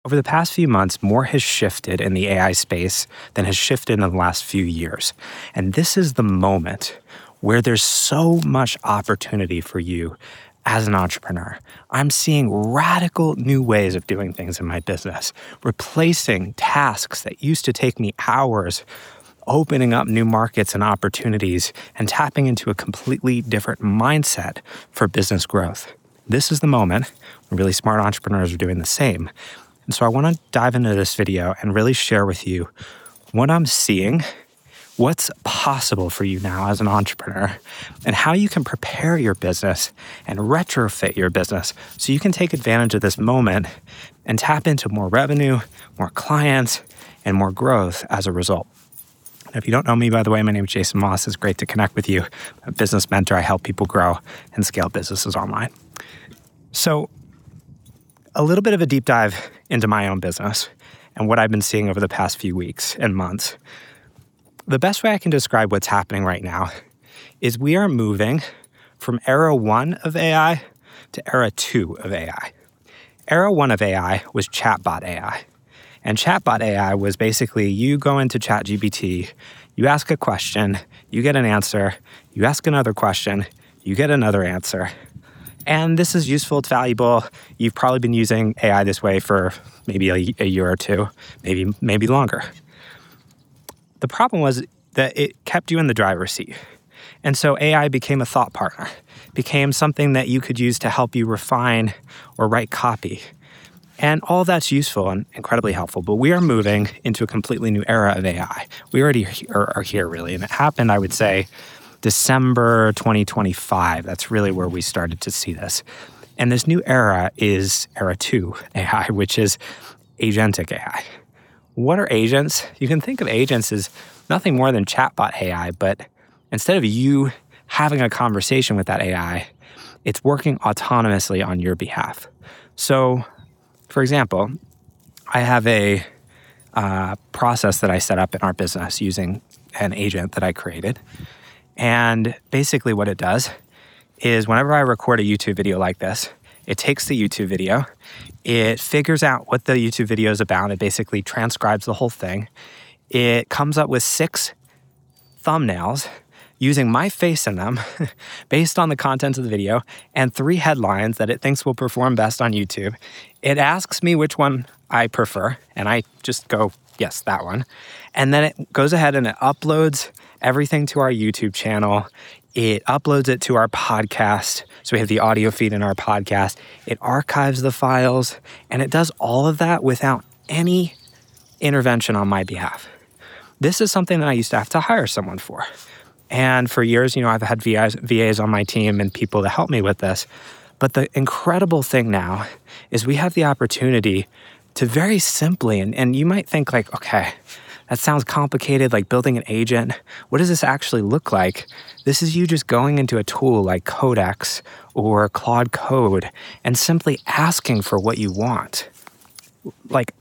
Over the past few months, more has shifted in the AI space than has shifted in the last few years. And this is the moment where there's so much opportunity for you as an entrepreneur. I'm seeing radical new ways of doing things in my business, replacing tasks that used to take me hours, opening up new markets and opportunities, and tapping into a completely different mindset for business growth. This is the moment when really smart entrepreneurs are doing the same. And so I want to dive into this video and really share with you what I'm seeing, what's possible for you now as an entrepreneur, and how you can prepare your business and retrofit your business so you can take advantage of this moment and tap into more revenue, more clients, and more growth as a result. And if you don't know me, by the way, my name is Jason Moss. It's great to connect with you. I'm a business mentor. I help people grow and scale businesses online. So a little bit of a deep dive into my own business and what I've been seeing over the past few weeks and months. The best way I can describe what's happening right now is we are moving from era 1 of AI to era 2 of AI. Era 1 of AI was chatbot AI. And chatbot AI was basically you go into ChatGPT, you ask a question, you get an answer, you ask another question, you get another answer. And this is useful, it's valuable. You've probably been using AI this way for maybe a year or two, maybe longer. The problem was that it kept you in the driver's seat. And so AI became a thought partner, became something that you could use to help you refine or write copy. And all that's useful and incredibly helpful, but we are moving into a completely new era of AI. We already are here, really, and it happened, I would say, December 2025. That's really where we started to see this. And this new era is era 2 AI, which is agentic AI. What are agents? You can think of agents as nothing more than chatbot AI, but instead of you having a conversation with that AI, it's working autonomously on your behalf. So, for example, I have a process that I set up in our business using an agent that I created. And basically what it does is whenever I record a YouTube video like this, it takes the YouTube video, it figures out what the YouTube video is about, it basically transcribes the whole thing. It comes up with 6 thumbnails using my face in them based on the content of the video and 3 headlines that it thinks will perform best on YouTube. It asks me which one I prefer, and I just go, yes, that one. And then it goes ahead and it uploads everything to our YouTube channel. It uploads it to our podcast. So we have the audio feed in our podcast. It archives the files, and it does all of that without any intervention on my behalf. This is something that I used to have to hire someone for. And for years, I've had VAs on my team and people to help me with this. But the incredible thing now is we have the opportunity to very simply, and you might think like, okay, that sounds complicated, like building an agent. What does this actually look like? This is you just going into a tool like Codex or Claude Code and simply asking for what you want. Like,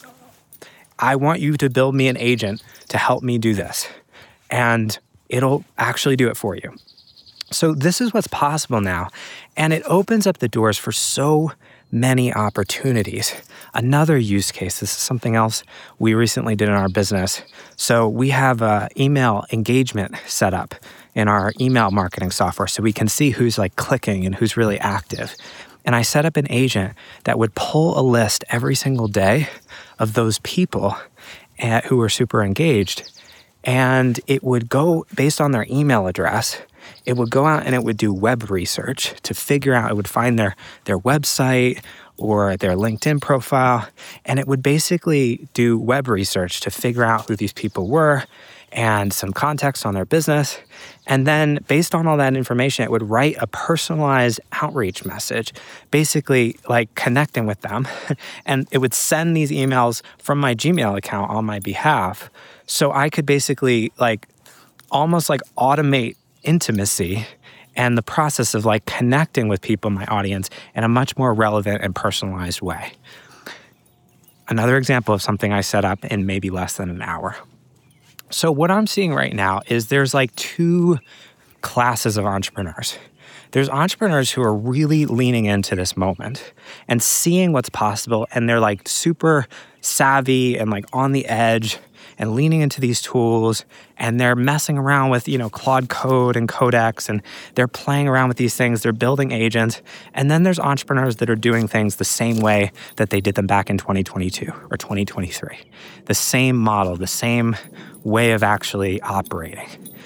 I want you to build me an agent to help me do this. And it'll actually do it for you. So this is what's possible now. And it opens up the doors for so many opportunities. Another use case, this is something else we recently did in our business. So we have email engagement set up in our email marketing software so we can see who's like clicking and who's really active. And I set up an agent that would pull a list every single day of those people who were super engaged. And it would go based on their email address. It would go out and it would do web research to figure out, it would find their website or their LinkedIn profile, and it would basically do web research to figure out who these people were and some context on their business. And then based on all that information, it would write a personalized outreach message, basically like connecting with them. And it would send these emails from my Gmail account on my behalf. So I could basically almost automate intimacy and the process of connecting with people in my audience in a much more relevant and personalized way. Another example of something I set up in maybe less than an hour. So what I'm seeing right now is there's 2 classes of entrepreneurs. There's entrepreneurs who are really leaning into this moment and seeing what's possible, and they're like super savvy and like on the edge and leaning into these tools, and they're messing around with, Claude Code and Codex, and they're playing around with these things. They're building agents. And then there's entrepreneurs that are doing things the same way that they did them back in 2022 or 2023. The same model, the same way of actually operating.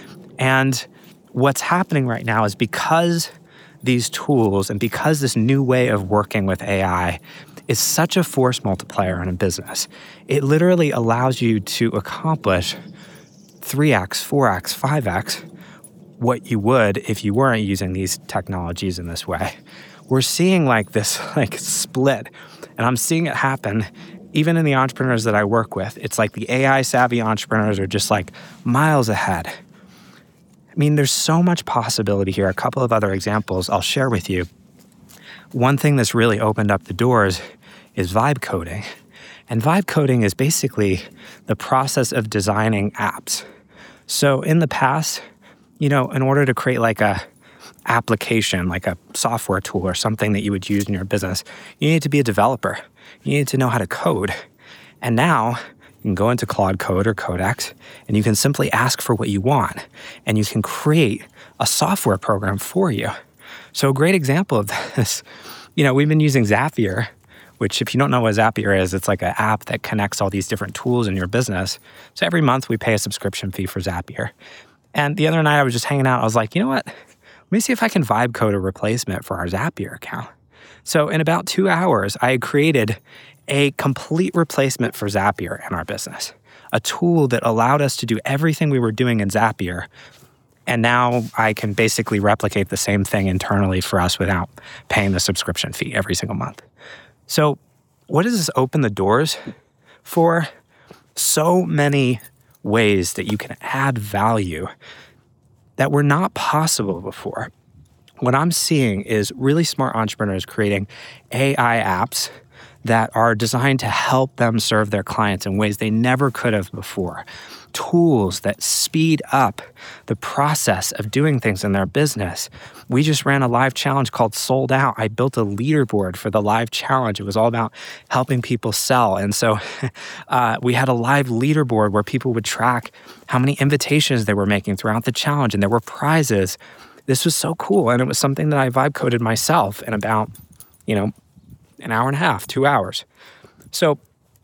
And what's happening right now is because these tools and because this new way of working with AI is such a force multiplier in a business, it literally allows you to accomplish 3x, 4x, 5x what you would if you weren't using these technologies in this way. We're seeing this split, and I'm seeing it happen even in the entrepreneurs that I work with. It's like the AI savvy entrepreneurs are just miles ahead. I mean, there's so much possibility here. A couple of other examples I'll share with you. One thing that's really opened up the doors is vibe coding. And vibe coding is basically the process of designing apps. So in the past, in order to create a application, like a software tool or something that you would use in your business, you need to be a developer. You need to know how to code. And now you can go into Claude Code or Codex, and you can simply ask for what you want, and you can create a software program for you. So a great example of this, we've been using Zapier, which if you don't know what Zapier is, it's like an app that connects all these different tools in your business. So every month we pay a subscription fee for Zapier. And the other night I was just hanging out. I was like, you know what? Let me see if I can vibe code a replacement for our Zapier account. So in about 2 hours, I had created a complete replacement for Zapier in our business, a tool that allowed us to do everything we were doing in Zapier. And now I can basically replicate the same thing internally for us without paying the subscription fee every single month. So what does this open the doors for? So many ways that you can add value that were not possible before. What I'm seeing is really smart entrepreneurs creating AI apps that are designed to help them serve their clients in ways they never could have before. Tools that speed up the process of doing things in their business. We just ran a live challenge called Sold Out. I built a leaderboard for the live challenge. It was all about helping people sell. And so we had a live leaderboard where people would track how many invitations they were making throughout the challenge, and there were prizes. This was so cool. And it was something that I vibe coded myself in about, an hour and a half, 2 hours. So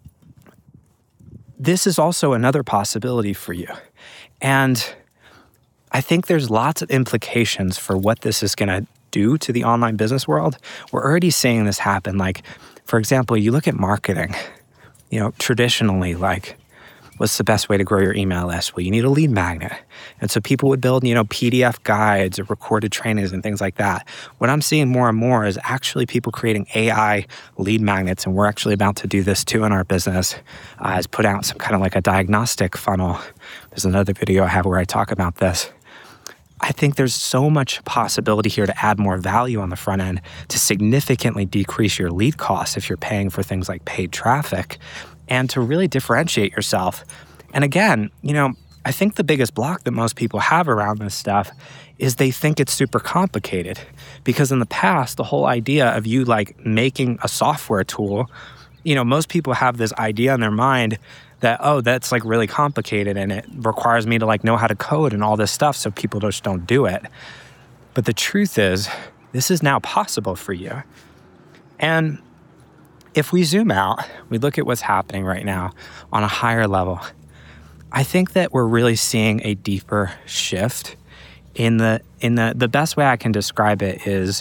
this is also another possibility for you. And I think there's lots of implications for what this is going to do to the online business world. We're already seeing this happen. For example, you look at marketing, traditionally, what's the best way to grow your email list? Well, you need a lead magnet. And so people would build, PDF guides or recorded trainings and things like that. What I'm seeing more and more is actually people creating AI lead magnets. And we're actually about to do this too in our business, is put out some kind of a diagnostic funnel. There's another video I have where I talk about this. I think there's so much possibility here to add more value on the front end to significantly decrease your lead costs if you're paying for things like paid traffic, and to really differentiate yourself. And again, I think the biggest block that most people have around this stuff is they think it's super complicated. Because in the past, the whole idea of you making a software tool, most people have this idea in their mind that, oh, that's really complicated and it requires me to know how to code and all this stuff, so people just don't do it. But the truth is, this is now possible for you. And if we zoom out, we look at what's happening right now on a higher level, I think that we're really seeing a deeper shift in the best way I can describe it is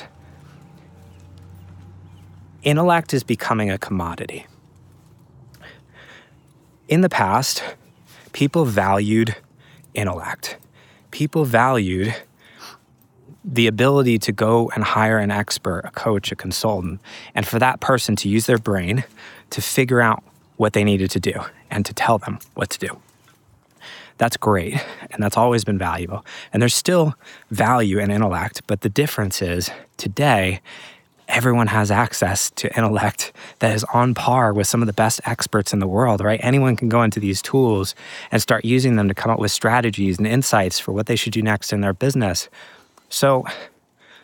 intellect is becoming a commodity. In the past, people valued intellect. People valued the ability to go and hire an expert, a coach, a consultant, and for that person to use their brain to figure out what they needed to do and to tell them what to do. That's great, and that's always been valuable. And there's still value in intellect, but the difference is today, everyone has access to intellect that is on par with some of the best experts in the world, right? Anyone can go into these tools and start using them to come up with strategies and insights for what they should do next in their business. So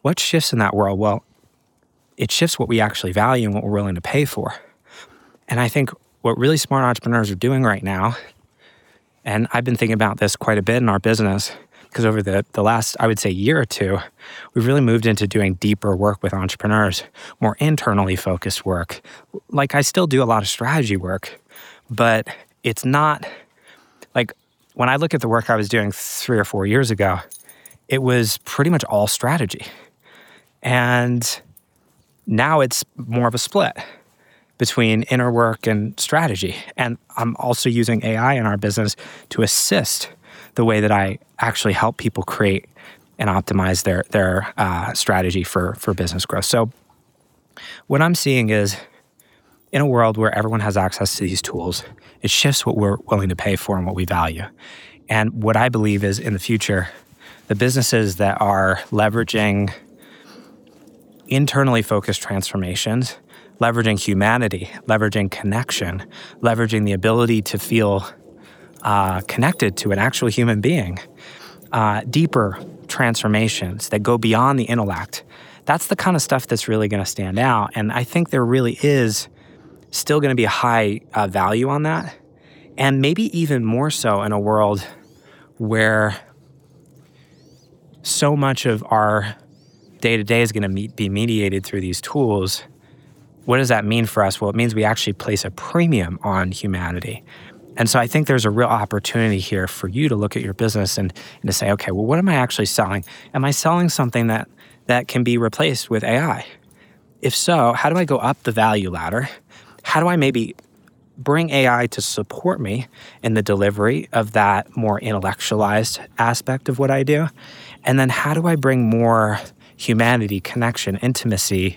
what shifts in that world? Well, it shifts what we actually value and what we're willing to pay for. And I think what really smart entrepreneurs are doing right now, and I've been thinking about this quite a bit in our business, because over the last, I would say, year or two, we've really moved into doing deeper work with entrepreneurs, more internally focused work. Like, I still do a lot of strategy work, but it's not like when I look at the work I was doing 3 or 4 years ago, it was pretty much all strategy. And now it's more of a split between inner work and strategy. And I'm also using AI in our business to assist the way that I actually help people create and optimize their strategy for business growth. So what I'm seeing is, in a world where everyone has access to these tools, it shifts what we're willing to pay for and what we value. And what I believe is, in the future, the businesses that are leveraging internally focused transformations, leveraging humanity, leveraging connection, leveraging the ability to feel connected to an actual human being, deeper transformations that go beyond the intellect. That's the kind of stuff that's really going to stand out. And I think there really is still going to be a high value on that. And maybe even more so in a world where so much of our day-to-day is going to be mediated through these tools. What does that mean for us? Well, it means we actually place a premium on humanity. And so I think there's a real opportunity here for you to look at your business and to say, okay, well, what am I actually selling? Am I selling something that can be replaced with AI? If so, how do I go up the value ladder? How do I maybe bring AI to support me in the delivery of that more intellectualized aspect of what I do? And then how do I bring more humanity, connection, intimacy,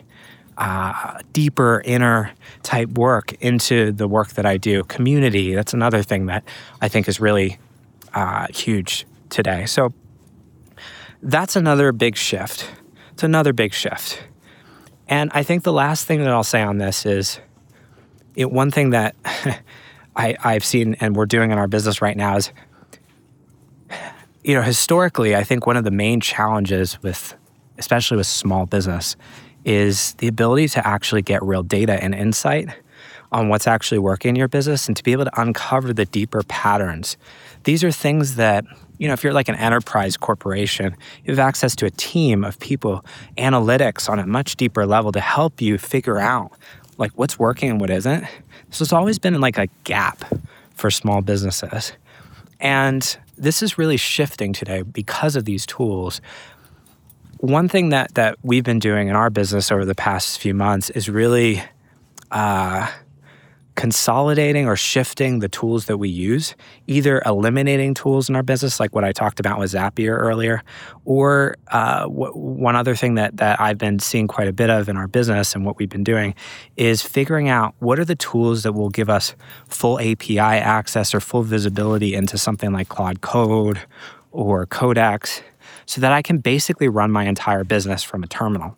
deeper inner type work into the work that I do? Community, that's another thing that I think is really huge today. So that's another big shift. It's another big shift. And I think the last thing that I'll say on this is, one thing that I've seen and we're doing in our business right now is, historically, I think one of the main challenges especially with small business, is the ability to actually get real data and insight on what's actually working in your business and to be able to uncover the deeper patterns. These are things that, if you're like an enterprise corporation, you have access to a team of people, analytics on a much deeper level to help you figure out like what's working and what isn't. So it's always been like a gap for small businesses. And this is really shifting today because of these tools. One thing that we've been doing in our business over the past few months is really consolidating or shifting the tools that we use, either eliminating tools in our business, like what I talked about with Zapier earlier, or one other thing that I've been seeing quite a bit of in our business and what we've been doing is figuring out what are the tools that will give us full API access or full visibility into something like Claude Code or Codex, so that I can basically run my entire business from a terminal.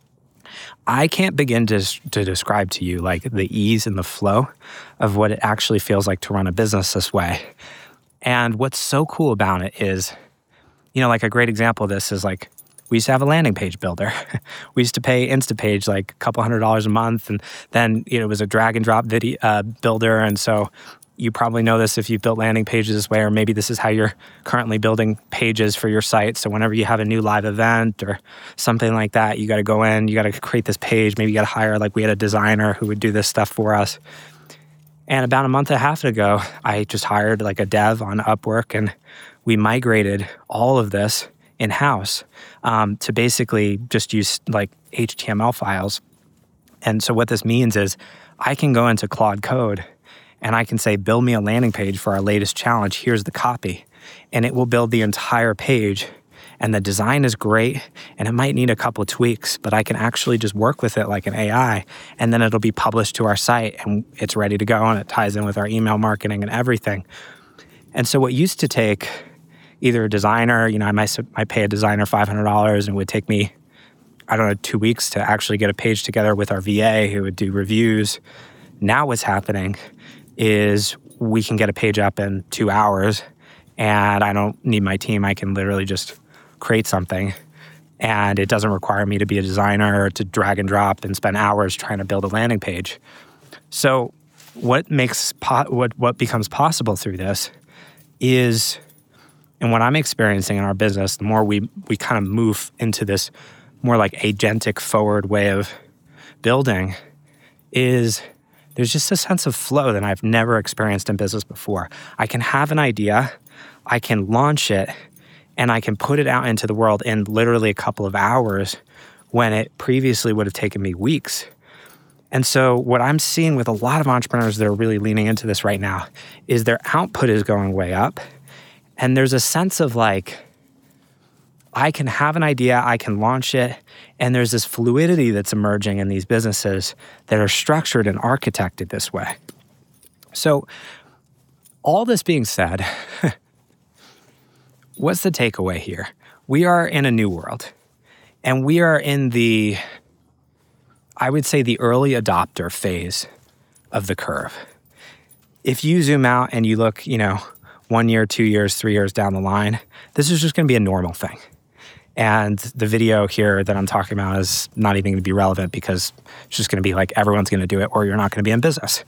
I can't begin to describe to you like the ease and the flow of what it actually feels like to run a business this way. And what's so cool about it is, like a great example of this is like, we used to have a landing page builder. We used to pay Instapage like a couple $100s a month. And then, it was a drag and drop video builder. And so you probably know this if you've built landing pages this way, or maybe this is how you're currently building pages for your site. So whenever you have a new live event or something like that, you got to go in, you got to create this page. Maybe you got to hire, like we had a designer who would do this stuff for us. And about a month and a half ago, I just hired like a dev on Upwork, and we migrated all of this in-house to basically just use like HTML files. And so what this means is I can go into Claude Code and I can say, build me a landing page for our latest challenge. Here's the copy. And it will build the entire page. And the design is great. And it might need a couple of tweaks, but I can actually just work with it like an AI. And then it'll be published to our site and it's ready to go. And it ties in with our email marketing and everything. And so what used to take either a designer, I might pay a designer $500 and it would take me, 2 weeks to actually get a page together with our VA who would do reviews. Now what's happening is we can get a page up in 2 hours and I don't need my team. I can literally just create something and it doesn't require me to be a designer or to drag and drop and spend hours trying to build a landing page. So what becomes possible through this is, and what I'm experiencing in our business, the more we kind of move into this more like agentic forward way of building, is there's just a sense of flow that I've never experienced in business before. I can have an idea, I can launch it, and I can put it out into the world in literally a couple of hours when it previously would have taken me weeks. And so what I'm seeing with a lot of entrepreneurs that are really leaning into this right now is their output is going way up. And there's a sense of like, I can have an idea, I can launch it, and there's this fluidity that's emerging in these businesses that are structured and architected this way. So all this being said, what's the takeaway here? We are in a new world, and we are in the, I would say, the early adopter phase of the curve. If you zoom out and you look, 1 year, 2 years, 3 years down the line, this is just going to be a normal thing. And the video here that I'm talking about is not even going to be relevant because it's just going to be like everyone's going to do it or you're not going to be in business.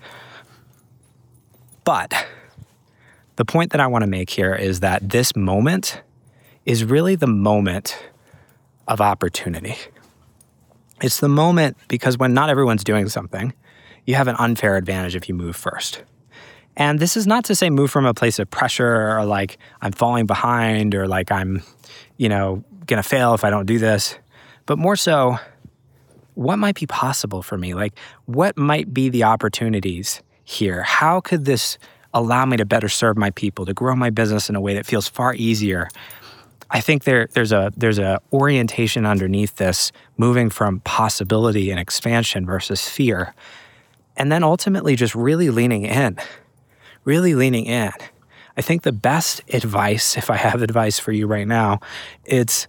But the point that I want to make here is that this moment is really the moment of opportunity. It's the moment because when not everyone's doing something, you have an unfair advantage if you move first. And this is not to say move from a place of pressure or like I'm falling behind or like I'm, going to fail if I don't do this, but more so, what might be possible for me? Like, what might be the opportunities here? How could this allow me to better serve my people, to grow my business in a way that feels far easier? I think there's a orientation underneath this, moving from possibility and expansion versus fear, and then ultimately just really leaning in. I think the best advice, if I have advice for you right now, it's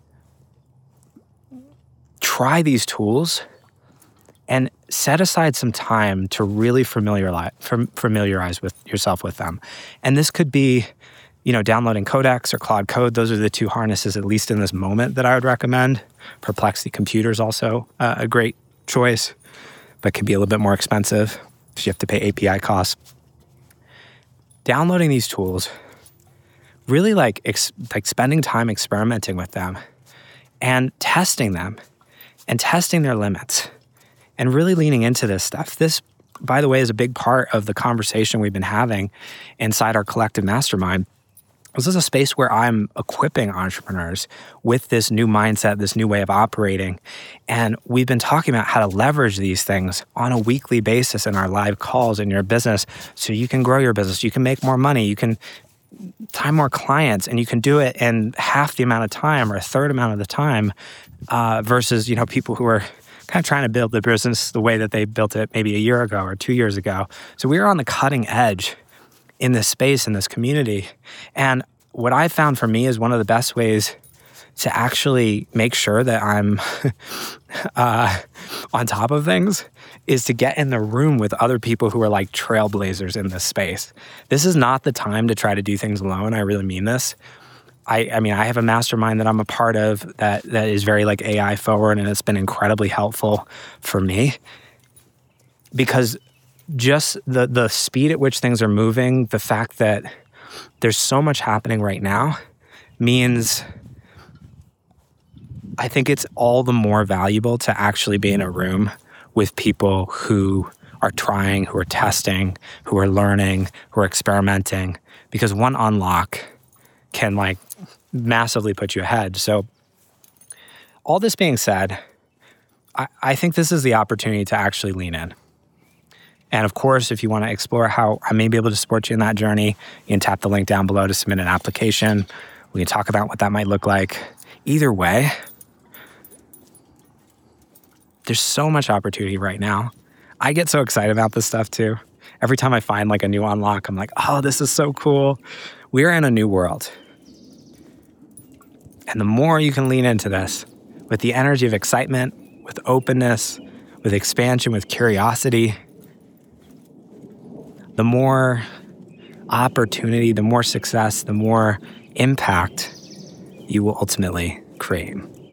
try these tools and set aside some time to really familiarize with yourself with them. And this could be, downloading Codex or Claude Code. Those are the two harnesses, at least in this moment, that I would recommend. Perplexity Computer is also a great choice, but can be a little bit more expensive if you have to pay API costs. Downloading these tools, really like spending time experimenting with them and testing them and testing their limits and really leaning into this stuff. This, by the way, is a big part of the conversation we've been having inside our collective mastermind. This is a space where I'm equipping entrepreneurs with this new mindset, this new way of operating. And we've been talking about how to leverage these things on a weekly basis in our live calls in your business so you can grow your business, you can make more money, you can time more clients, and you can do it in half the amount of time or a third amount of the time versus, people who are kind of trying to build the business the way that they built it maybe a year ago or 2 years ago. So we are on the cutting edge in this space, in this community. And what I found for me is one of the best ways to actually make sure that I'm on top of things is to get in the room with other people who are like trailblazers in this space. This is not the time to try to do things alone. I really mean this. I have a mastermind that I'm a part of that is very like AI forward, and it's been incredibly helpful for me because just the speed at which things are moving, the fact that there's so much happening right now means I think it's all the more valuable to actually be in a room with people who are trying, who are testing, who are learning, who are experimenting, because one unlock can like massively put you ahead. So all this being said, I think this is the opportunity to actually lean in. And of course, if you want to explore how I may be able to support you in that journey, you can tap the link down below to submit an application. We can talk about what that might look like. Either way, there's so much opportunity right now. I get so excited about this stuff too. Every time I find like a new unlock, I'm like, oh, this is so cool. We're in a new world. And the more you can lean into this with the energy of excitement, with openness, with expansion, with curiosity, the more opportunity, the more success, the more impact you will ultimately create.